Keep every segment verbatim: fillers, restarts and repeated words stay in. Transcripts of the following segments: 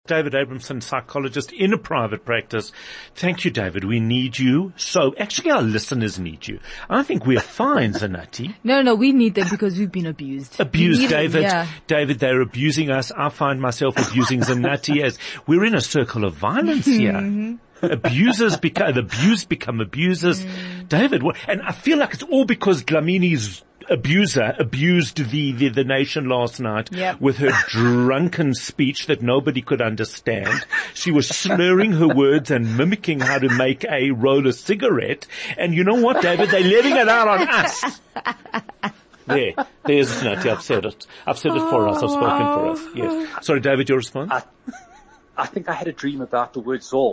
David Abramson, psychologist in a private practice. Thank you, David. We need you. So, actually, our listeners need you. I think we're fine, Zanati. No, no, we need them because we've been abused. Abused, David. Them, yeah. David, they're abusing us. I find myself abusing Zanati as we're in a circle of violence here. Mm-hmm. Abusers become, abused become abusers. Mm. David, what, and I feel like it's all because Dlamini's abuser abused the, the, the nation last night yep. with her drunken speech that nobody could understand. She was slurring her words and mimicking how to make a roll of cigarette. And you know what, David? They're letting it out on us. There, there's Nati. I've said it. I've said it for us. I've spoken for us. Yes. Sorry, David, your response? I, I think I had a dream about the word Zol.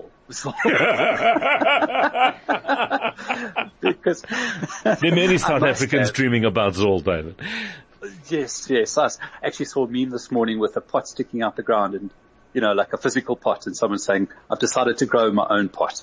Because there are many South Africans have. dreaming about Zol, David. Yes, yes. I actually saw a meme this morning with a pot sticking out the ground and, you know, like a physical pot, and someone saying, I've decided to grow my own pot.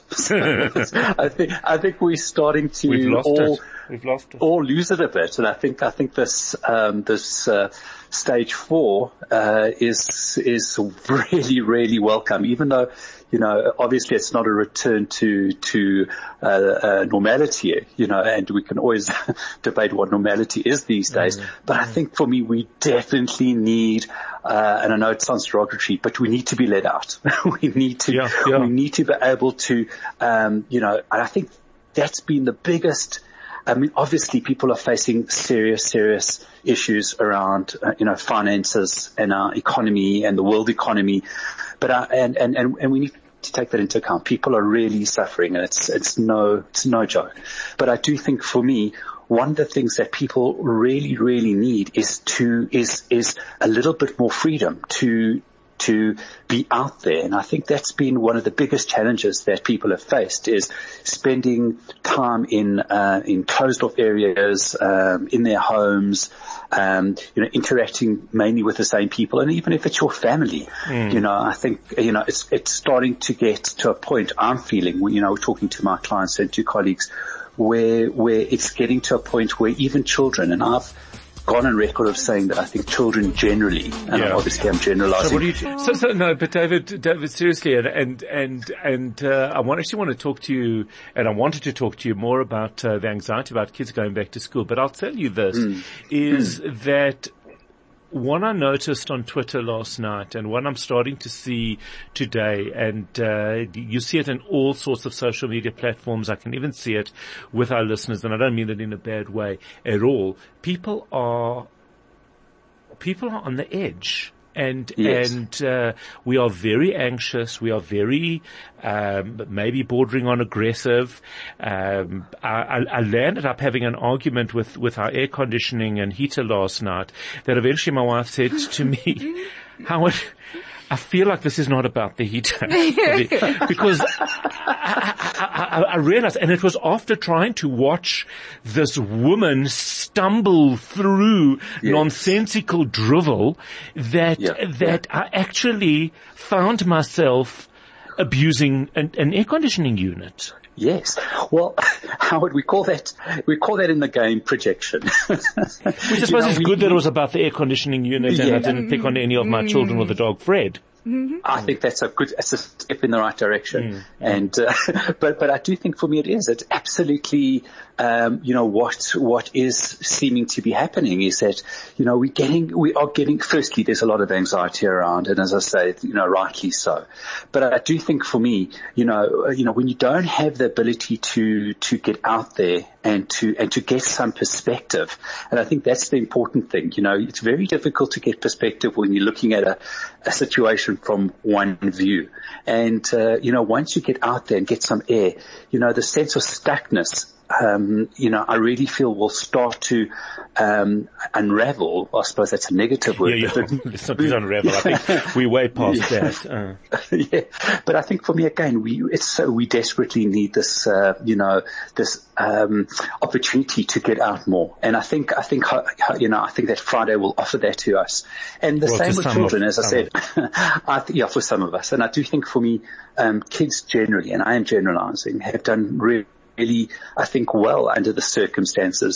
I think, I think we're starting to We've lost all, it. We've lost it. all lose it a bit. And I think, I think this, um, this, uh, stage four, uh, is, is really, really welcome, even though, you know, obviously it's not a return to, to, uh, uh, normality, you know, and we can always debate what normality is these days. Mm-hmm. But I think for me, we definitely need, uh, and I know it sounds derogatory, but we need to be let out. we need to, yeah, yeah. we need to be able to, um, you know, and I think that's been the biggest, I mean, obviously people are facing serious, serious issues around, uh, you know, finances and our economy and the world economy. But, uh, and, and, and, and we need to take that into account. People are really suffering, and it's, it's no, it's no joke. But I do think for me, one of the things that people really, really need is to, is, is a little bit more freedom to, to be out there. And I think that's been one of the biggest challenges that people have faced, is spending time in, uh, in closed off areas, um, in their homes, um, you know, interacting mainly with the same people. And even if it's your family, mm. you know, I think, you know, it's, it's starting to get to a point I'm feeling, you know, talking to my clients and to colleagues, where, where it's getting to a point where even children, and I've gone on record of saying that I think children generally, and yeah. obviously I'm generalizing. So what do you, so, so no, but David, David, seriously, and, and, and, and, uh, I want, actually want to talk to you, and I wanted to talk to you more about, uh, the anxiety about kids going back to school, but I'll tell you this, mm. is mm. that what I noticed on Twitter last night, and what I'm starting to see today, and uh, you see it in all sorts of social media platforms. I can even see it with our listeners, and I don't mean that in a bad way at all. People are, people are on the edge. And, yes. and, uh, we are very anxious. We are very, um, maybe bordering on aggressive. Um, I, I landed up having an argument with, with our air conditioning and heater last night that eventually my wife said to me, Howard, I feel like this is not about the heater. Because I, I, I, I realized, and it was after trying to watch this woman stumble through yes. nonsensical drivel that, yeah, that yeah. I actually found myself abusing an, an air conditioning unit. Yes. Well, Howard, we call that, we call that in the game projection. Which I suppose you know, is we, good that it was about the air conditioning unit yeah. and I didn't pick on any of my children or the dog Fred. Mm-hmm. I think that's a good, it's a step in the right direction. Mm. And, uh, but, but I do think for me it is, it's absolutely, um, you know, what, what is seeming to be happening is that, you know, we're getting, we are getting, firstly, there's a lot of anxiety around, and as I say, you know, rightly so. But I do think for me, you know, you know, when you don't have the ability to, to get out there and to, and to get some perspective, and I think that's the important thing, you know, it's very difficult to get perspective when you're looking at a, a situation from one view. And, uh, you know, once you get out there and get some air, you know, the sense of stuckness, um, you know, I really feel will start to, um, unravel. I suppose that's a negative word. Yeah, yeah. It's not unravel. I think we're way past yeah. that. Uh. Yeah. But I think for me, again, we, it's so, we desperately need this, uh, you know, this, um, opportunity to get out more. And I think, I think, you know, I think that Friday will offer that to us. And the well, same with children, of, as I said, I th- yeah, for some of us. And I do think for me, um, kids generally, and I am generalizing, have done really, really, I think, well under the circumstances.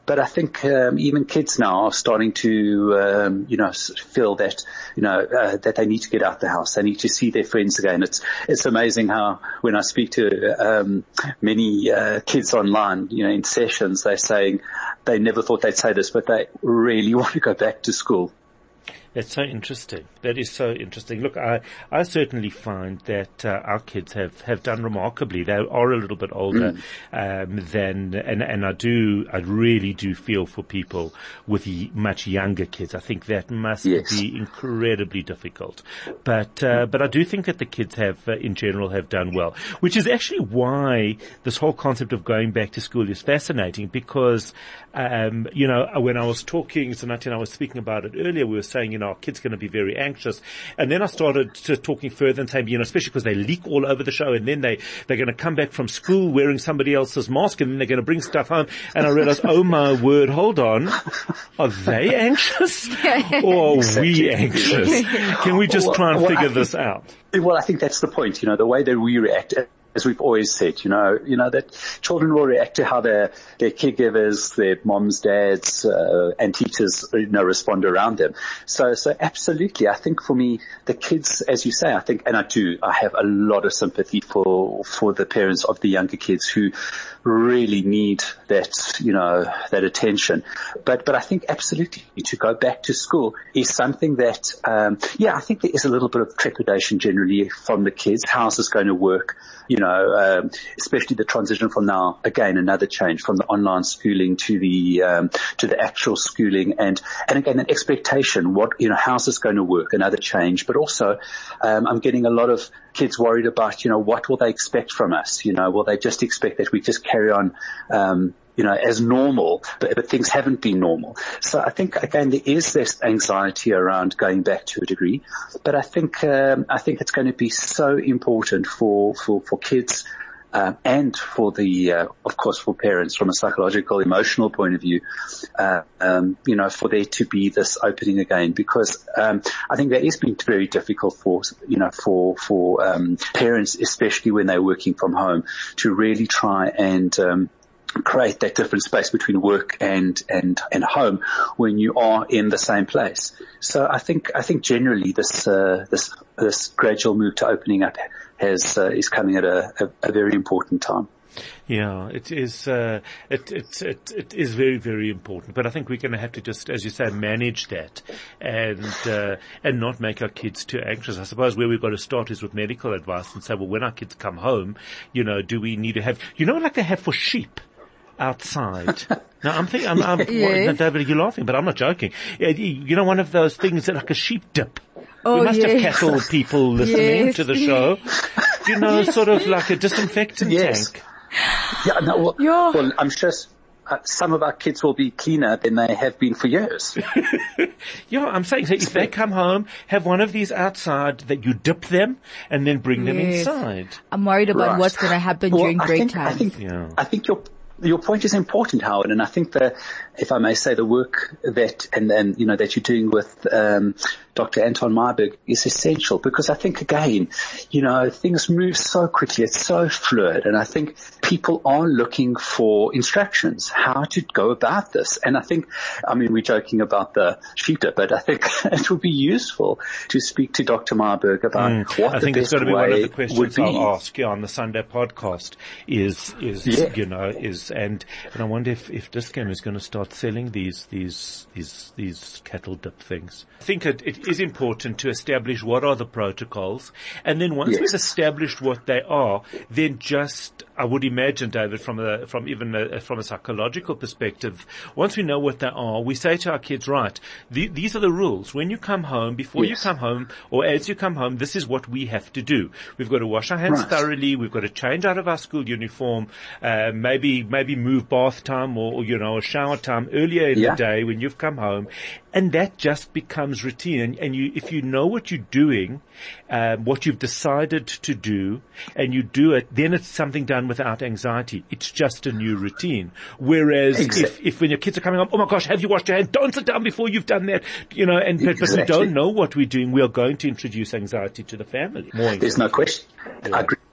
but I think um, even kids now are starting to, um, you know, feel that, you know, uh, that they need to get out the house. They need to see their friends again. It's it's amazing how when I speak to um, many uh, kids online, you know, in sessions, they're saying they never thought they'd say this, but they really want to go back to school. That's so interesting. That is so interesting. Look, I, I certainly find that uh, our kids have, have done remarkably. They are a little bit older mm. um, than, and, and I do, I really do feel for people with y- much younger kids. I think that must yes. be incredibly difficult. But uh, but I do think that the kids have, uh, in general, have done well, which is actually why this whole concept of going back to school is fascinating because, um, you know, when I was talking, so Nathi and I was speaking about it earlier, we were saying, you know, our kids are going to be very anxious. And then I started to talking further and saying, you know, especially because they leak all over the show and then they, they're going to come back from school wearing somebody else's mask and then they're going to bring stuff home. And I realized, oh my word, hold on. Are they anxious or are exactly. we anxious? Can we just well, try and well, figure think, this out? Well, I think that's the point, you know, the way that we react. As we've always said, you know, you know, that children will react to how their, their caregivers, their moms, dads, uh, and teachers, you know, respond around them. So, so absolutely. I think for me, the kids, as you say, I think, and I do, I have a lot of sympathy for, for the parents of the younger kids who really need that, you know, that attention. But, but I think absolutely to go back to school is something that, um, yeah, I think there is a little bit of trepidation generally from the kids. How's this going to work? You know, um, especially the transition from now, again, another change from the online schooling to the, um, to the actual schooling and, and again, an expectation. What, you know, how's this going to work? Another change. But also, um, I'm getting a lot of kids worried about, you know, what will they expect from us? You know, will they just expect that we just carry on, um, you know, as normal, but, but things haven't been normal. So I think, again, there is this anxiety around going back to a degree, but I think, um, I think it's going to be so important for, for, for kids, um, and for the, uh, of course, for parents from a psychological, emotional point of view, uh, um, you know, for there to be this opening again, because, um, I think that has been very difficult for, you know, for, for, um, parents, especially when they're working from home, to really try and, um, create that different space between work and, and, and home when you are in the same place. So I think, I think generally this, uh, this, this gradual move to opening up has, uh, is coming at a, a, a very important time. Yeah, it is, uh, it, it, it, it is very, very important. But I think we're going to have to just, as you say, manage that and, uh, and not make our kids too anxious. I suppose where we've got to start is with medical advice and say, well, when our kids come home, you know, do we need to have, you know, like they have for sheep outside. Now I'm thinking, I'm, I'm yes. David, you're laughing, but I'm not joking. You know, one of those things that like a sheep dip. Oh, we must yes. have cattle people listening yes. to the show. You know, sort of like a disinfectant yes. tank. Yeah, no, well, yeah. well I'm sure uh, some of our kids will be cleaner than they have been for years. Yeah, I'm saying, so if they come home, have one of these outside that you dip them and then bring them yes. inside. I'm worried about Right. what's going to happen Well, during I break think, time. I think, Yeah. I think your your point is important, Howard, and I think that, if I may say, the work that and then you know that you're doing with um, Doctor Anton Myburgh is essential, because I think again, you know, things move so quickly, it's so fluid, and I think people are looking for instructions how to go about this. And I think, I mean, we're joking about the sheep dip, but I think it would be useful to speak to Doctor Myburgh about mm. what I the think best it's got to be way one of the questions would be. I'll ask yeah, on the Sunday podcast. Is is Yeah. you know is and and I wonder if if Dis-Chem is going to start selling these these these these cattle dip things. I think it, it is important to establish what are the protocols, and then once Yes. we've established what they are, then just I would imagine, David, from a from even a, from a psychological perspective, once we know what they are, we say to our kids, right, the, these are the rules. When you come home, before Yes. you come home, or as you come home, this is what we have to do. We've got to wash our hands Right. thoroughly. We've got to change out of our school uniform. Uh, maybe maybe move bath time or, or you know, shower time earlier in Yeah. the day when you've come home, and that just becomes routine. And, and you, if you know what you're doing, um, what you've decided to do, and you do it, then it's something done without anxiety. It's just a new routine. Whereas Exactly. if, if when your kids are coming home, oh my gosh, have you washed your hands? Don't sit down before you've done that. You know, and but, but we Exactly. don't know what we're doing. We are going to introduce anxiety to the family. More There's no question. Yeah. I agree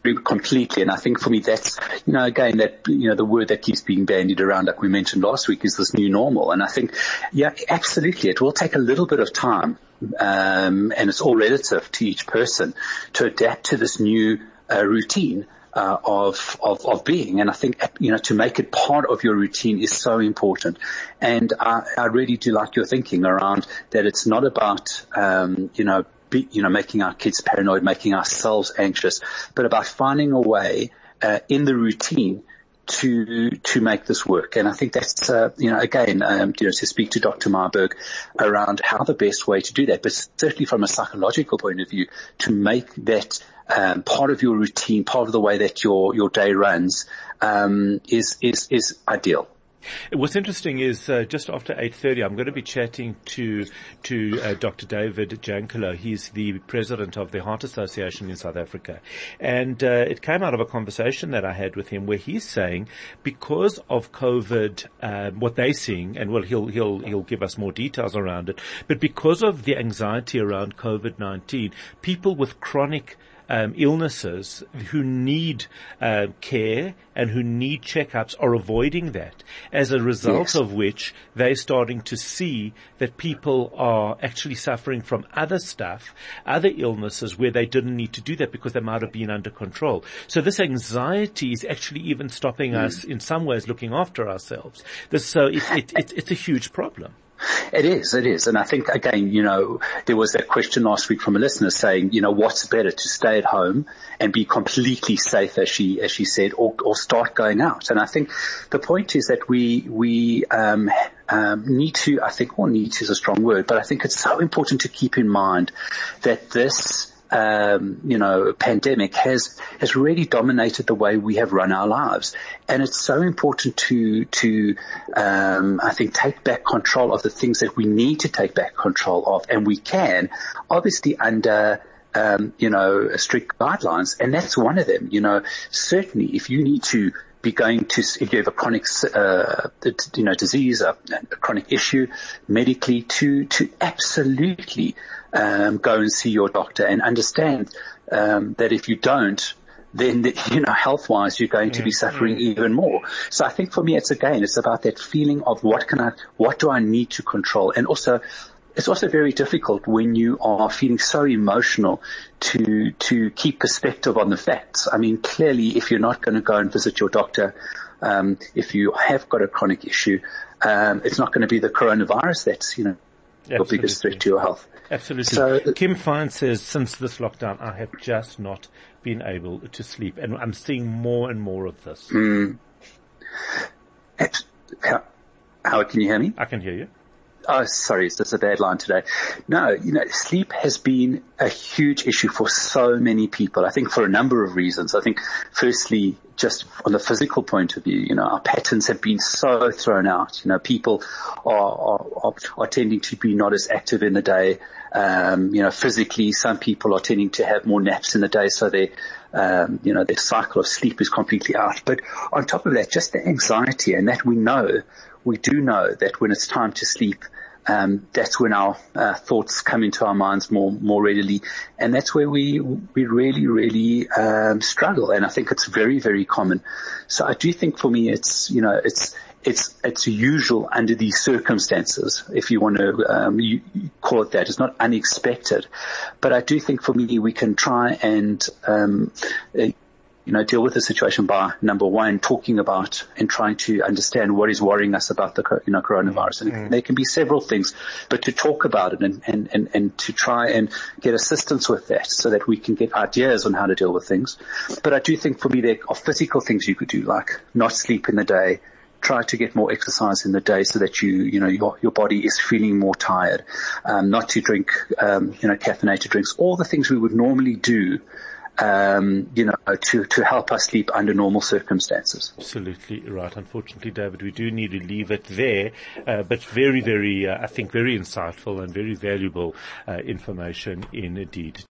completely. And I think for me, that's, you know, again, that, you know, the word that keeps being bandied around, like we mentioned last week, is this new normal. And I think, yeah, absolutely. It will take a little bit of time. Um, and it's all relative to each person to adapt to this new uh, routine. Uh, of, of, of being. And I think, you know, to make it part of your routine is so important. And I, I really do like your thinking around that it's not about, um, you know, be, you know, making our kids paranoid, making ourselves anxious, but about finding a way, uh, in the routine to, to make this work. And I think that's, uh, you know, again, um, you know, to speak to Doctor Marburg around how the best way to do that, but certainly from a psychological point of view, to make that, Um, part of your routine, part of the way that your, your day runs, um, is, is, is ideal. What's interesting is uh, just after eight thirty, I'm going to be chatting to to uh, Doctor David Jankelo. He's the president of the Heart Association in South Africa, and uh, it came out of a conversation that I had with him where he's saying because of COVID, um, what they're seeing, and well, he'll he'll he'll give us more details around it. But because of the anxiety around COVID nineteen, people with chronic Um, illnesses who need uh, care and who need checkups are avoiding that, as a result yes. of which they're starting to see that people are actually suffering from other stuff, other illnesses where they didn't need to do that because they might have been under control. So this anxiety is actually even stopping mm. us in some ways looking after ourselves. This, so it, it, it, it's a huge problem. It is, it is. And I think, again, you know, there was that question last week from a listener saying, you know, what's better, to stay at home and be completely safe, as she, as she said, or, or start going out. And I think the point is that we, we, um, um, need to, I think, well, need is a strong word, but I think it's so important to keep in mind that this, Um, you know, pandemic has, has really dominated the way we have run our lives. And it's so important to, to, um, I think take back control of the things that we need to take back control of. And we can, obviously under, um, you know, strict guidelines. And that's one of them. You know, certainly if you need to be going to, if you have a chronic, uh, you know, disease, a, a chronic issue medically, to, to absolutely, um, go and see your doctor and understand, um, that if you don't, then, the, you know, health-wise, you're going to be suffering even more. So I think for me, it's again, it's about that feeling of what can I, what do I need to control? And also, it's also very difficult when you are feeling so emotional to, to keep perspective on the facts. I mean, clearly, if you're not going to go and visit your doctor, um, if you have got a chronic issue, um, it's not going to be the coronavirus that's, you know, Absolutely. your biggest threat to your health. Absolutely. So, Kim Fine says, since this lockdown, I have just not been able to sleep. And I'm seeing more and more of this. Mm, Howard, can you hear me? I can hear you. Oh, sorry, it's just a bad line today. No, you know, sleep has been a huge issue for so many people. I think for a number of reasons. I think firstly, just on the physical point of view, you know, our patterns have been so thrown out. You know, people are, are, are tending to be not as active in the day. Um, you know, physically, some people are tending to have more naps in the day, so they, um, you know, their cycle of sleep is completely out. But on top of that, just the anxiety, and that we know, we do know that when it's time to sleep, um, that's when our uh, thoughts come into our minds more, more readily. And that's where we, we really, really, um, struggle. And I think it's very, very common. So I do think for me, it's, you know, it's, it's, it's usual under these circumstances, if you want to, um, you, you call it that. It's not unexpected. But I do think for me, we can try and, um, uh, you know, deal with the situation by, number one, talking about and trying to understand what is worrying us about the, you know, coronavirus. And mm-hmm. there can be several things, but to talk about it and, and, and, and to try and get assistance with that so that we can get ideas on how to deal with things. But I do think for me there are physical things you could do, like not sleep in the day, try to get more exercise in the day so that you, you know, your, your body is feeling more tired, um, not to drink, um, you know, caffeinated drinks, all the things we would normally do, um, you know, to, to help us sleep under normal circumstances. Absolutely right. Unfortunately, David, we do need to leave it there, uh, but very, very, uh, I think very insightful and very valuable, uh, information indeed.